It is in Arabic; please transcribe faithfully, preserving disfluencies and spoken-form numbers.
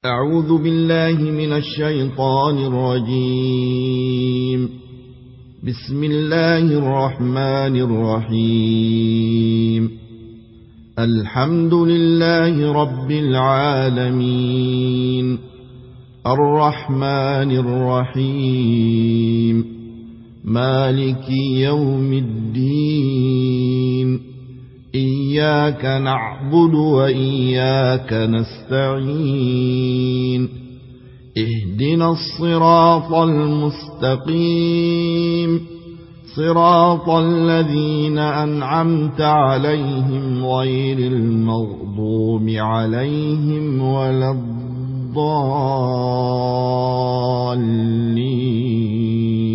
أعوذ بالله من الشيطان الرجيم. بسم الله الرحمن الرحيم. الحمد لله رب العالمين، الرحمن الرحيم، مالك يوم الدين، إياك نعبد وإياك نستعين، اهدنا الصراط المستقيم، صراط الذين أنعمت عليهم غير المغضوب عليهم ولا الضالين.